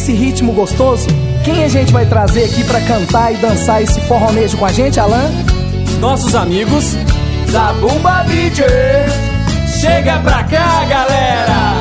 esse ritmo gostoso, quem a gente vai trazer aqui pra cantar e dançar esse forronejo com a gente, Alan? Nossos amigos Zabumba DJ. Chega pra cá, galera!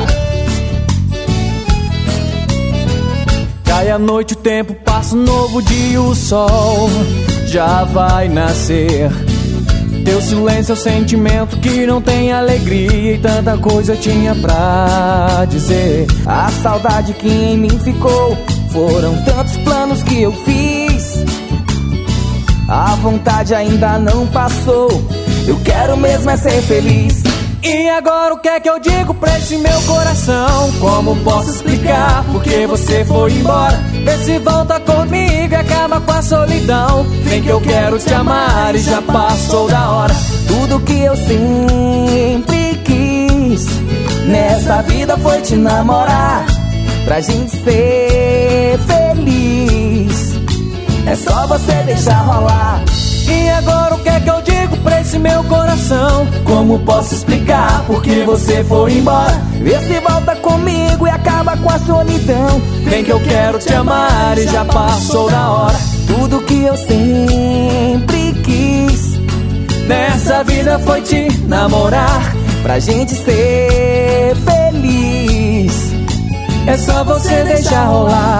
Cai a noite, o tempo passa, um novo dia, o sol já vai nascer. Teu silêncio é o sentimento que não tem alegria, e tanta coisa eu tinha pra dizer. A saudade que em mim ficou, foram tantos planos que eu fiz. A vontade ainda não passou, eu quero mesmo é ser feliz. E agora o que é que eu digo pra esse meu coração? Como posso explicar porque você foi embora? Vê se volta comigo e acaba com a solidão. Vem que eu quero te amar e já passou da hora. Tudo que eu sempre quis nessa vida foi te namorar, pra gente ser feliz. É só você deixar rolar. E agora o que é que eu digo pra esse meu coração? Como posso explicar porque você foi embora? Vê se volta comigo e acaba com a solidão. Vem que eu quero te amar e já passou da hora. Tudo que eu sempre quis nessa vida foi te namorar, pra gente ser feliz. É só você deixar rolar.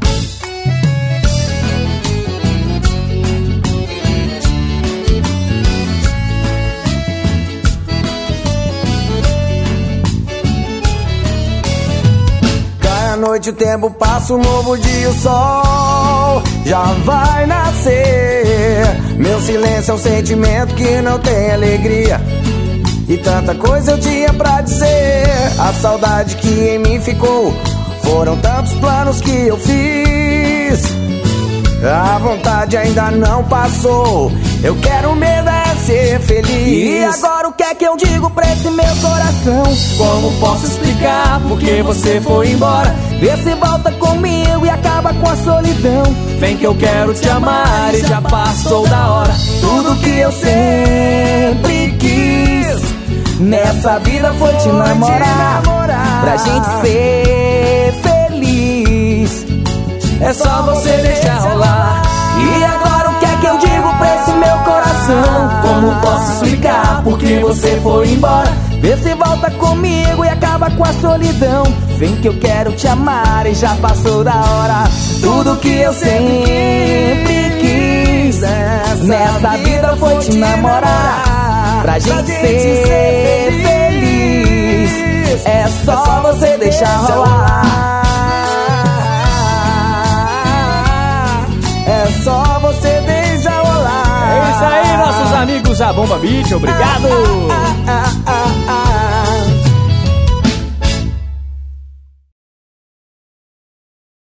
Noite, o tempo passa, um novo dia, o sol já vai nascer. Meu silêncio é um sentimento que não tem alegria, e tanta coisa eu tinha pra dizer. A saudade que em mim ficou, foram tantos planos que eu fiz. A vontade ainda não passou, eu quero mesmo é ser feliz. E agora o que é que eu digo pra esse meu coração? Como posso explicar porque você foi embora? Vê se volta comigo e acaba com a solidão. Vem que eu quero te amar e já passou da hora. Tudo que eu sempre quis nessa vida foi te namorar, pra gente ser feliz. É só você deixar rolar. E agora o que é que eu digo pra esse meu coração? Como posso explicar porque você foi embora? Vê se volta comigo e acaba com a solidão. Vem que eu quero te amar e já passou da hora. Tudo que eu sempre quis nessa vida foi te namorar, pra gente ser feliz. É só você deixar rolar. É só você deixar rolar. É isso aí, nossos amigos Zabumba Beat, obrigado!